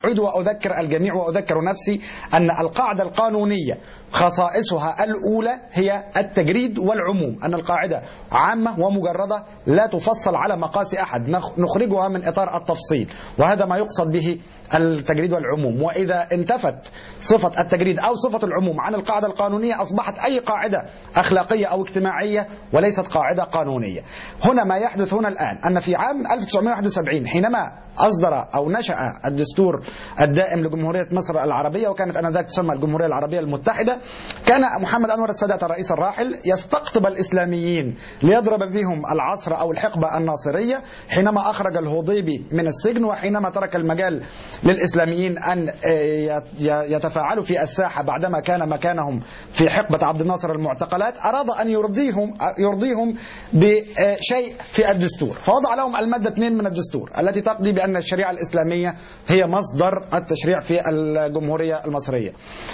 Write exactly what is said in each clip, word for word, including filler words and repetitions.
أعيد وأذكر الجميع وأذكر نفسي أن القاعدة القانونية خصائصها الأولى هي التجريد والعموم، أن القاعدة عامة ومجردة لا تفصل على مقاس أحد، نخرجها من إطار التفصيل، وهذا ما يقصد به التجريد والعموم. وإذا انتفت صفة التجريد أو صفة العموم عن القاعدة القانونية أصبحت أي قاعدة أخلاقية أو اجتماعية وليست قاعدة قانونية. هنا ما يحدث هنا الآن أن في عام ألف وتسعمائة وواحد وسبعين حينما أصدر أو نشأ الدستور الدائم لجمهورية مصر العربية، وكانت آنذاك تسمى الجمهورية العربية المتحدة، كان محمد أنور السادات الرئيس الراحل يستقطب الإسلاميين ليضرب بهم العصر أو الحقبة الناصرية، حينما أخرج الهضيبي من السجن وحينما ترك المجال للإسلاميين أن يتفاعلوا في الساحة بعدما كان مكانهم في حقبة عبد الناصر المعتقلات، أراد أن يرضيهم يرضيهم بشيء في الدستور، فوضع لهم المادة اثنين من الدستور التي تقضي بأن الشريعة الإسلامية هي مصدر التشريع في الجمهورية المصرية.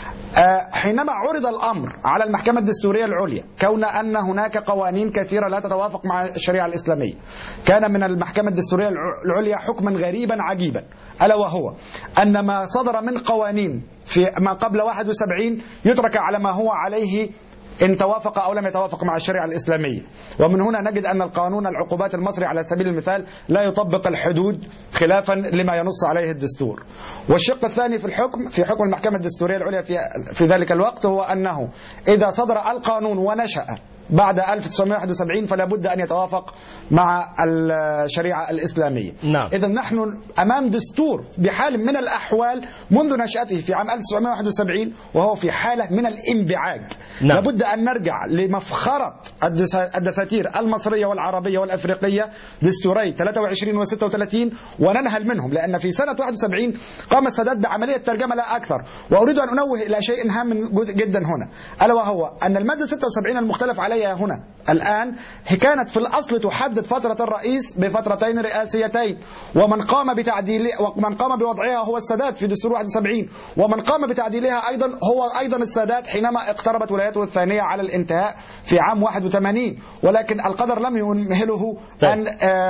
حينما عرض الأمر على المحكمة الدستورية العليا كون أن هناك قوانين كثيرة لا تتوافق مع الشريعة الإسلامية، كان من المحكمة الدستورية العليا حكما غريبا عجيبا، ألا وهو أن ما صدر من قوانين في ما قبل واحد وسبعين يترك على ما هو عليه إن توافق أو لم يتوافق مع الشريعة الإسلامية. ومن هنا نجد أن القانون العقوبات المصري على سبيل المثال لا يطبق الحدود خلافا لما ينص عليه الدستور. والشق الثاني في الحكم في حكم المحكمة الدستورية العليا في, في ذلك الوقت هو أنه إذا صدر القانون ونشأ بعد ألف وتسعمائة وواحد وسبعين فلا بد أن يتوافق مع الشريعة الإسلامية. نعم. إذا نحن أمام دستور بحال من الأحوال منذ نشأته في عام ألف وتسعمائة وواحد وسبعين وهو في حالة من الانبعاج. نعم. لابد أن نرجع لمفخرة الدساتير المصرية والعربية والأفريقية، دستوري ثلاثة وعشرين و ستة وثلاثين، وننهل منهم، لأن في سنة واحد وسبعين قام السادات بعملية ترجمة لا أكثر. وأريد أن أنوه إلى شيء هام جدا هنا، ألا وهو أن المادة ستة وسبعين المختلف عليها هنا الآن كانت في الأصل تحدد فترة الرئيس بفترتين رئاسيتين، ومن قام بتعديل ومن قام بوضعها هو السادات في دستور واحد وسبعين، ومن قام بتعديلها أيضا هو أيضا السادات حينما اقتربت ولايته الثانية على الانتهاء في عام واحد وثمانين. ولكن القدر لم يمهله أن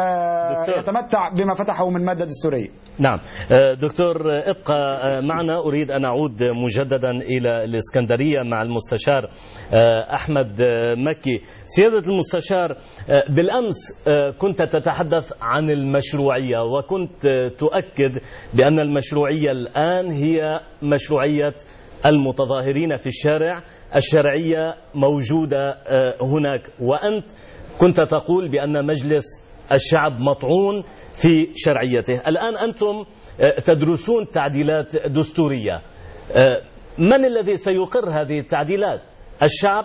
يتمتع بما فتحه من مادة دستورية. نعم دكتور ابقى معنا، أريد أن أعود مجددا إلى الإسكندرية مع المستشار أحمد مكي. سيادة المستشار، بالأمس كنت تتحدث عن المشروعية وكنت تؤكد بأن المشروعية الآن هي مشروعية المتظاهرين في الشارع، الشرعية موجودة هناك، وأنت كنت تقول بأن مجلس الشعب مطعون في شرعيته. الآن أنتم تدرسون تعديلات دستورية، من الذي سيقر هذه التعديلات؟ الشعب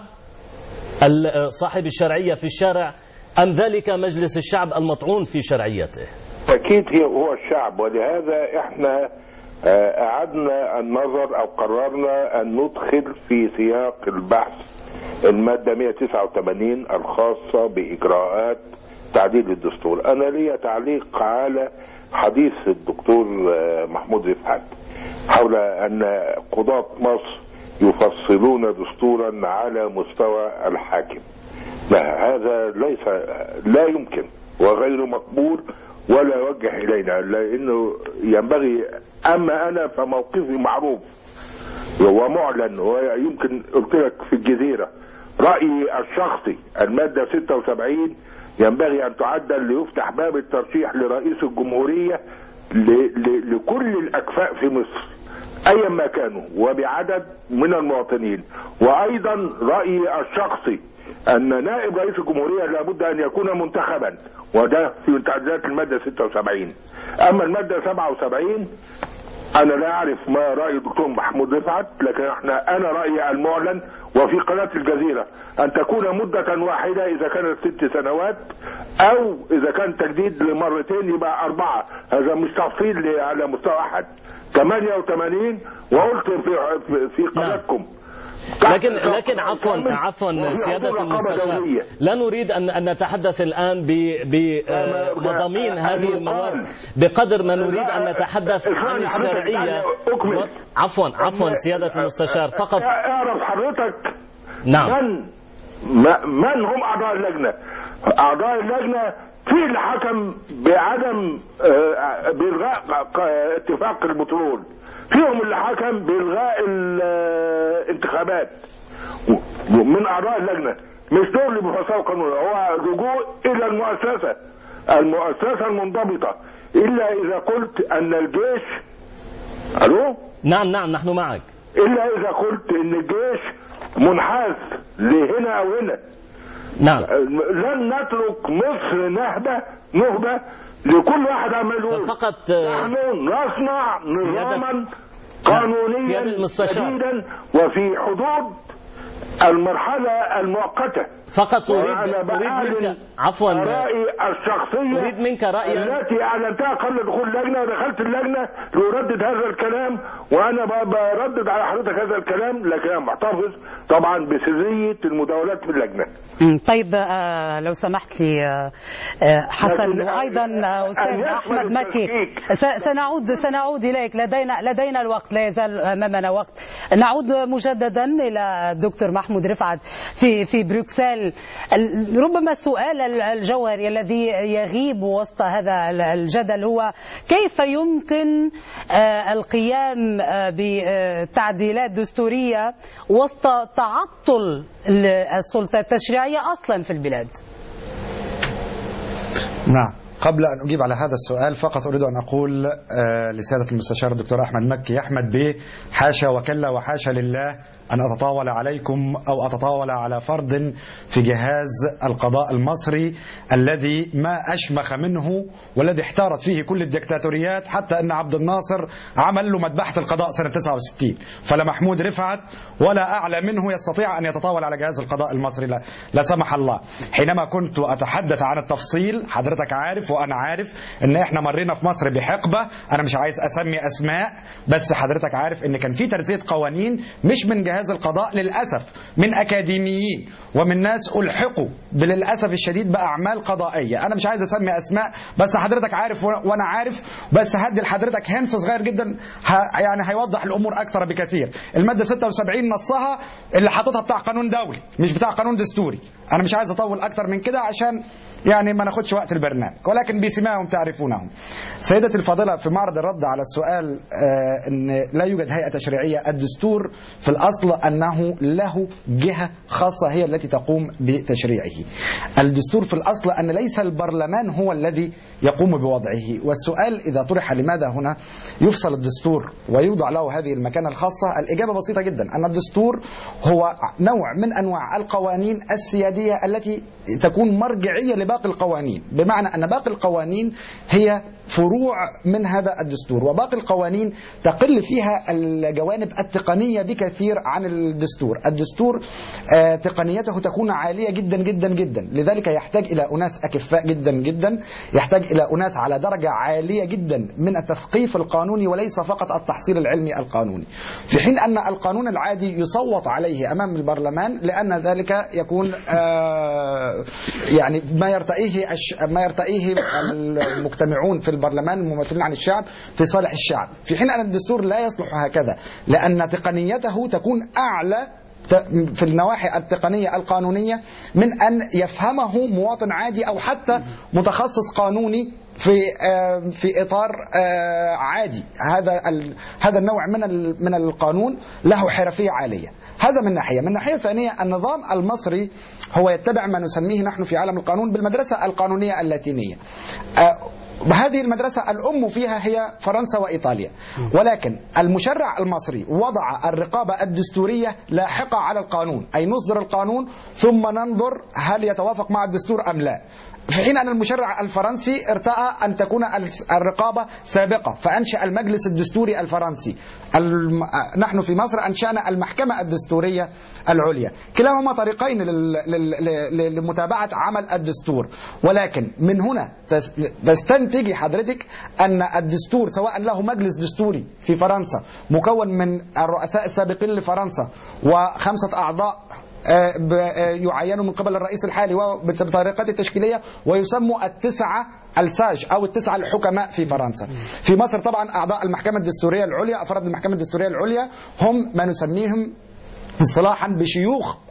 صاحب الشرعية في الشارع أم ذلك مجلس الشعب المطعون في شرعيته؟ أكيد هو الشعب، ولهذا إحنا أعدنا النظر أو قررنا أن ندخل في سياق البحث المادة مئة وتسعة وثمانين الخاصة بإجراءات تعديل الدستور. أنا لي تعليق على حديث الدكتور محمود رفعت حول أن قضاة مصر يفصلون دستورا على مستوى الحاكم. لا، هذا ليس لا يمكن وغير مقبول ولا يوجه إلينا، لأنه ينبغي، أما أنا فموقفي معروف ومعلن، ويمكن قلت لك في الجزيرة رأيي الشخصي. المادة ستة وسبعين ينبغي أن تعدل ليفتح باب الترشيح لرئيس الجمهورية لكل الأكفاء في مصر أيا ما كانوا وبعدد من المواطنين. وأيضا رأيي الشخصي أن نائب رئيس الجمهورية لابد أن يكون منتخبا، وده في تعديلات المادة ستة وسبعين. أما المادة سبعة وسبعين أنا لا أعرف ما رأي الدكتور محمود رفعت، لكن احنا أنا رأيي المعلن وفي قناة الجزيرة أن تكون مدة واحدة إذا كانت ست سنوات، أو إذا كان تجديد لمرتين يبقى أربعة. هذا مش تفصيل على مستوى أحد. ثمانية وثمانين وقلت في في قناتكم. لكن لكن عفوا عفوا سيادة المستشار، لا نريد أن أن نتحدث الآن بمضامين هذه المواد بقدر ما نريد أن نتحدث عن الشرعية. عفوا عفوا سيادة المستشار، فقط اعرف حضرتك نعم من من هم أعضاء اللجنة. اعضاء اللجنه في اللي حكم بعدم بإلغاء اتفاق البترول، فيهم اللي حكم بإلغاء الانتخابات من أعضاء اللجنة. مش دول اللي بيفسروا القانون، هو رجوع إلى المؤسسة المؤسسة المنضبطة. إلا إذا قلت أن الجيش ألو؟ نعم نعم نحن معك. إلا إذا قلت أن الجيش منحاز لهنا أو هنا. نعم. لن نترك مصر نهبة نهبة لكل واحد عمله. فقط نحن نصنع نظاما قانونيا جديدا وفي حدود المرحلة المؤقتة. فقط أريد أريد منك عفوا رأيي الشخصية أريد منك رأيا التي أعلنتها قبل دخول اللجنة، ودخلت اللجنة لأردد هذا الكلام، وأنا بردد على حضرتك هذا الكلام، لكن أنا محتفظ طبعا بسرية المداولات في اللجنة. طيب آه لو سمحت لي آه حسن، وأيضا أستاذ أحمد مكي، سنعود سنعود إليك. لدينا لدينا الوقت، لا يزال أمامنا وقت. نعود مجددا إلى الدكتور محمود رفعت في في بروكسل. ربما السؤال الجوهري الذي يغيب وسط هذا الجدل هو كيف يمكن القيام بتعديلات دستورية وسط تعطل السلطة التشريعية أصلا في البلاد. نعم، قبل أن أجيب على هذا السؤال فقط أريد أن أقول لسيادة المستشار الدكتور أحمد مكي أحمد بيه، حاشا وكلا وحاشا لله أن أتطاول عليكم أو أتطاول على فرد في جهاز القضاء المصري الذي ما أشمخ منه والذي احتارت فيه كل الدكتاتوريات، حتى أن عبد الناصر عمل له مذبحة القضاء سنة تسعة وستين. فلا محمود رفعت ولا أعلى منه يستطيع أن يتطاول على جهاز القضاء المصري، لا, لا سمح الله. حينما كنت أتحدث عن التفصيل، حضرتك عارف وأنا عارف أن إحنا مرينا في مصر بحقبة، أنا مش عايز أسمي أسماء، بس حضرتك عارف أن كان في ترتيب قوانين مش من جهاز جهاز القضاء للأسف، من أكاديميين ومن ناس ألحقوا للأسف الشديد بأعمال قضائية. أنا مش عايز أسمي أسماء، بس حضرتك عارف وأنا عارف، بس هدي لحضرتك هنس صغير جدا يعني هيوضح الأمور أكثر بكثير. المادة ستة وسبعين نصها اللي حاططها بتاع قانون دولي مش بتاع قانون دستوري. أنا مش عايز أطول أكثر من كده عشان يعني ما ناخدش وقت البرنامج، ولكن بسماهم تعرفونهم. سيدتي الفاضلة، في معرض الرد على السؤال آه أن لا يوجد هيئة تشريعية، الدستور في الأصل أنه له جهة خاصة هي التي تقوم بتشريعه. الدستور في الأصل أن ليس البرلمان هو الذي يقوم بوضعه. والسؤال إذا طرح لماذا هنا يفصل الدستور ويوضع له هذه المكانة الخاصة، الإجابة بسيطة جدا، أن الدستور هو نوع من أنواع القوانين السيادية التي تكون مرجعية لباقي القوانين، بمعنى أن باقي القوانين هي فروع من هذا الدستور، وباقي القوانين تقل فيها الجوانب التقنية بكثير عن الدستور. الدستور آه تقنيته تكون عالية جدا جدا جدا، لذلك يحتاج إلى أناس أكفاء جدا جدا، يحتاج إلى أناس على درجة عالية جدا من التثقيف القانوني وليس فقط التحصيل العلمي القانوني، في حين أن القانون العادي يصوت عليه أمام البرلمان، لأن ذلك يكون آه يعني ما يرتئيه ما يرتئيه المجتمعون في البرلمان الممثلين عن الشعب في صالح الشعب، في حين أن الدستور لا يصلح هكذا، لأن تقنيته تكون أعلى في النواحي التقنية القانونية من أن يفهمه مواطن عادي أو حتى متخصص قانوني في في إطار عادي. هذا هذا النوع من من القانون له حرفية عالية. هذا من ناحية. من ناحية ثانية، النظام المصري هو يتبع ما نسميه نحن في عالم القانون بالمدرسة القانونية اللاتينية. هذه المدرسة الأم فيها هي فرنسا وإيطاليا، ولكن المشرع المصري وضع الرقابة الدستورية لاحقة على القانون، أي نصدر القانون ثم ننظر هل يتوافق مع الدستور أم لا، في حين أن المشرع الفرنسي ارتأى أن تكون الرقابة سابقة فأنشأ المجلس الدستوري الفرنسي. الم... نحن في مصر أنشأنا المحكمة الدستورية العليا. كلاهما طريقين لل... لل... لمتابعة عمل الدستور، ولكن من هنا تستنتجي حضرتك أن الدستور سواء له مجلس دستوري في فرنسا مكون من الرؤساء السابقين لفرنسا وخمسة أعضاء يعينوا من قبل الرئيس الحالي وبطريقته التشكيلية، ويسموا التسعة الساج أو التسعة الحكماء في فرنسا. في مصر طبعا أعضاء المحكمة الدستورية العليا، أفراد المحكمة الدستورية العليا هم ما نسميهم اصطلاحا بشيوخ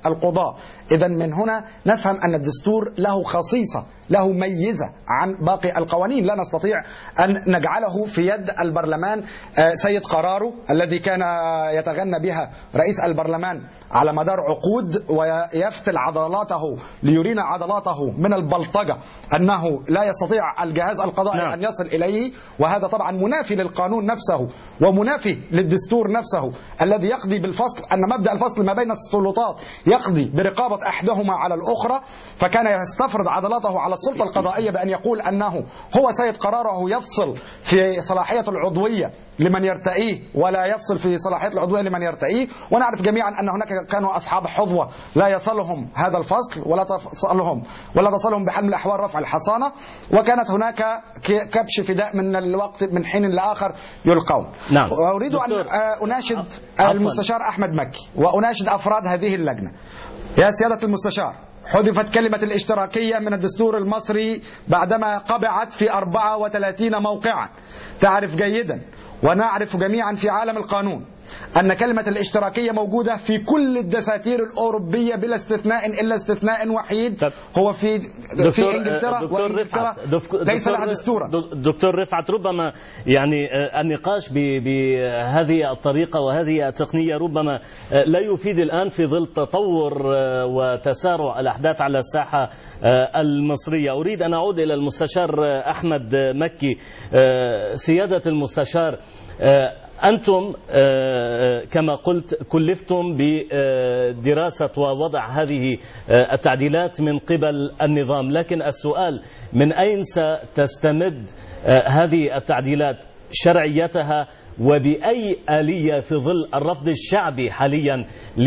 القضاة. إذا من هنا نفهم أن الدستور له خصيصة، له ميزة عن باقي القوانين. لا نستطيع أن نجعله في يد البرلمان سيد قراره الذي كان يتغنى بها رئيس البرلمان على مدار عقود، ويفتل عضلاته ليرينا عضلاته من البلطجة أنه لا يستطيع الجهاز القضائي نعم. أن يصل إليه. وهذا طبعا منافي للقانون نفسه ومنافي للدستور نفسه الذي يقضي بالفصل، أن مبدأ الفصل ما بين السلطات يقضي برقابة أحدهما على الأخرى. فكان يستفرض عضلاته على السلطة القضائية بأن يقول أنه هو سيد قراره يفصل في صلاحية العضوية لمن يرتئيه ولا يفصل في صلاحية العضوية لمن يرتئيه. ونعرف جميعا أن هناك كانوا أصحاب حظوة لا يصلهم هذا الفصل ولا تصلهم ولا تصلهم بحال من الأحوال رفع الحصانة، وكانت هناك كبش فداء من الوقت من حين لآخر يلقون. نعم. وأريد أن أناشد المستشار أحمد مكي وأناشد أفراد هذه اللجنة. يا سيادة المستشار، حذفت كلمة الاشتراكية من الدستور المصري بعدما قبعت في أربعة وثلاثين موقعا. تعرف جيدا ونعرف جميعا في عالم القانون أن كلمة الاشتراكية موجودة في كل الدساتير الأوروبية بلا استثناء إلا استثناء وحيد هو في في إنجلترا، وإنجلترا ليس لها دستورا. دكتور رفعت، ربما يعني النقاش بهذه الطريقة وهذه التقنية ربما لا يفيد الآن في ظل تطور وتسارع الأحداث على الساحة المصرية. أريد أن أعود إلى المستشار أحمد مكي. سيادة المستشار، أنتم كما قلت كلفتم بدراسة ووضع هذه التعديلات من قبل النظام، لكن السؤال من أين ستستمد هذه التعديلات شرعيتها وبأي آلية في ظل الرفض الشعبي حاليا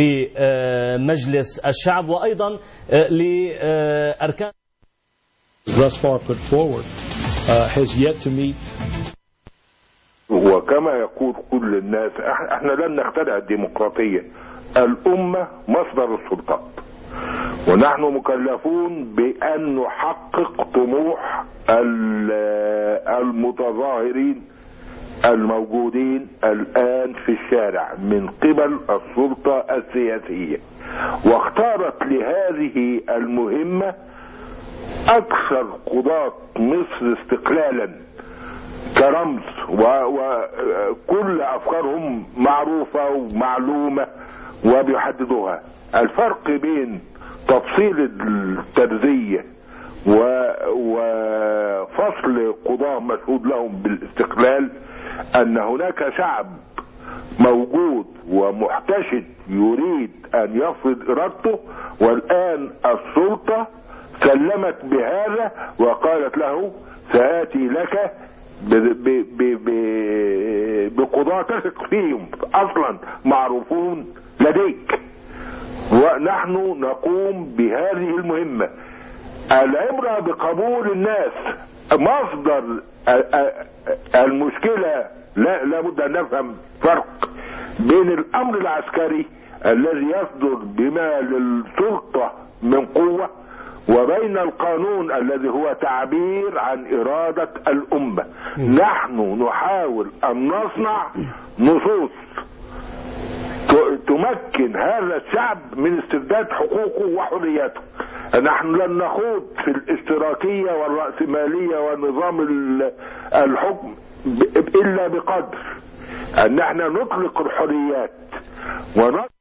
لمجلس الشعب وأيضا لأركان وكما يقول كل الناس، احنا لن نخترع الديمقراطية، الأمة مصدر السلطات، ونحن مكلفون بأن نحقق طموح المتظاهرين الموجودين الآن في الشارع من قبل السلطة السياسية. واختارت لهذه المهمة أكثر قضاة مصر استقلالا كرمز، وكل أفكارهم معروفة ومعلومة وبيحددوها. الفرق بين تفصيل الترزية وفصل قضاة مشهود لهم بالاستقلال أن هناك شعب موجود ومحتشد يريد أن يفرض إرادته، والآن السلطة سلمت بهذا وقالت له سآتي لك بقضاة تثق فيهم أصلا معروفون لديك، ونحن نقوم بهذه المهمة. العبرة بقبول الناس. مصدر المشكلة لا لابد أن نفهم فرق بين الأمر العسكري الذي يصدر بما للسلطة من قوة وبين القانون الذي هو تعبير عن إرادة الأمة. نحن نحاول أن نصنع نصوص تمكن هذا الشعب من استرداد حقوقه وحرياته. نحن لن نخوض في الاشتراكية والرأسمالية ونظام الحكم إلا بقدر أن نحن نطلق الحريات ونطلق